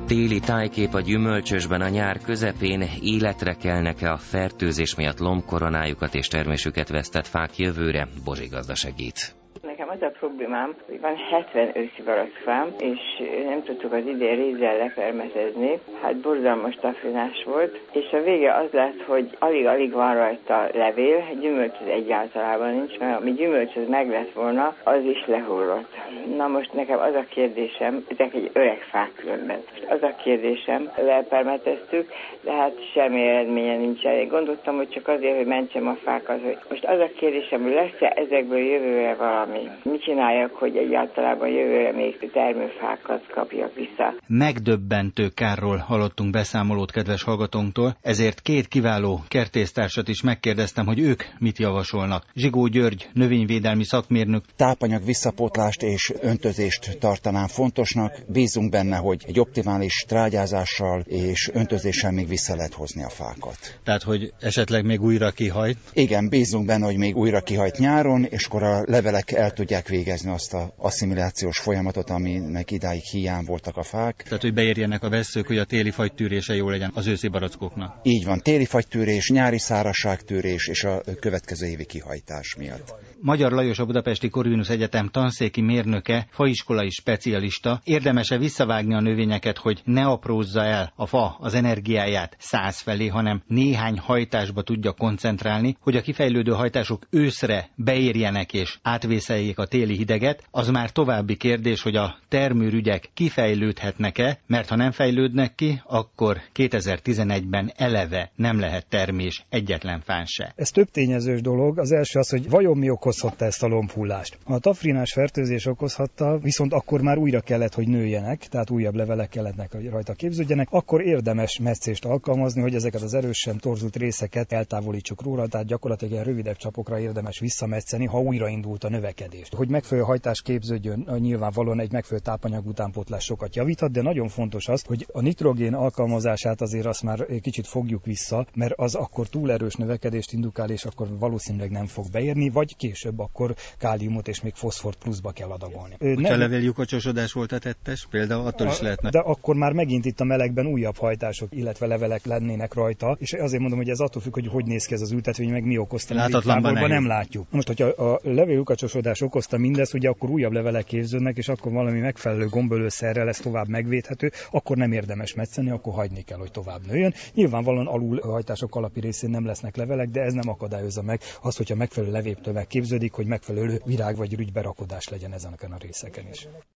Téli tájkép a gyümölcsösben a nyár közepén, életre kelnek-e a fertőzés miatt lombkoronájukat és termésüket vesztett fák jövőre? Bozsi gazda segít. Nekem az a problémám, hogy van 70 őszi barackfám, és nem tudtuk az idén rézzel lepermetezni. Hát borzalmas tafrinás volt, és a vége az lett, hogy alig-alig van rajta levél, gyümölcs az egyáltalában nincs, mert ami gyümölcs az meg lett volna, az is lehullott. Na most nekem az a kérdésem, ezek egy öreg fák különben. Az a kérdésem, lepermeteztük, de hát semmi eredménye nincs elég. Gondoltam, hogy csak azért, hogy mentsem a fákat, hogy most az a kérdésem, hogy lesz-e ezekből jövőre valami. Mit csináljak, hogy egyáltalán jövőre még termőfákat kapjak vissza? Megdöbbentő kárról hallottunk beszámolót kedves hallgatónktól, ezért két kiváló kertésztársat is megkérdeztem, hogy ők mit javasolnak. Zsigó György, növényvédelmi szakmérnök. Tápanyag visszapótlást és öntözést tartanám fontosnak. Bízunk benne, hogy egy optimális trágyázással és öntözéssel még vissza lehet hozni a fákat. Tehát, hogy esetleg még újra kihajt? Igen, bízunk benne, hogy még újra kihajt nyáron, és akkor a levelek el tudják végezni azt az asszimilációs folyamatot, aminek idáig hiány voltak a fák. Tehát, hogy beérjenek a vesszők, hogy a téli fagytűrése jó legyen az őszi barackoknak. Így van, téli fagytűrés, nyári szárazságtűrés és a következő évi kihajtás miatt. Magyar Lajos, a Budapesti Corvinus Egyetem tanszéki mérnöke, faiskolai specialista. Érdemes-e visszavágni a növényeket, hogy ne aprózza el a fa az energiáját 100 felé, hanem néhány hajtásba tudja koncentrálni, hogy a kifejlődő hajtások őszre beérjenek és átvészeljék a téli hideget? Az már további kérdés, hogy a termőrügyek kifejlődhetnek-e, mert ha nem fejlődnek ki, akkor 2011-ben eleve nem lehet termés egyetlen fán se. Ez több tényezős dolog. Az első az, hogy vajon mi okozhatta ezt a lombhullást. A tafrinás fertőzés okozhatta, viszont akkor már újra kellett, hogy nőjenek, tehát újabb levelek kellenek, hogy rajta képződjenek, akkor érdemes metszést alkalmazni, hogy ezeket az erősen torzult részeket eltávolítsuk róla, tehát gyakorlatilag ilyen rövidebb csapokra érdemes visszametszeni, ha újraindult a növekedést. Hogy megfelelő hajtás képződjön, nyilvánvalóan egy megfelelő tápanyag utánpótlás sokat javíthat, de nagyon fontos az, hogy a nitrogén alkalmazását azért azt már kicsit fogjuk vissza, mert az akkor túl erős növekedést indukál, és akkor valószínűleg nem fog beérni, vagy később akkor káliumot és még foszfort pluszba kell adagolni. Hogyha levéljukkocsosodás volt a tettes, például attól is lehetne. De akkor már megint itt a melegben újabb hajtások, illetve levelek lennének rajta, és azért mondom, hogy ez attól függ, hogy néz ki ez az ültetvény, meg mi okozta, távolban nem látjuk. Most, hogyha a levéljukkocsosodás okozta mindezt, ugye akkor újabb levelek képződnek, és akkor valami megfelelő gombölőszerrel lesz tovább megvédhető, akkor nem érdemes metszeni, akkor hagyni kell, hogy tovább nőjön. Nyilvánvalóan alulhajtások alapi részén nem lesznek levelek, de ez nem akadályozza meg azt, hogyha megfelelő levéltömeg képződik, hogy megfelelő virág vagy rügyberakodás legyen ezen a részeken is.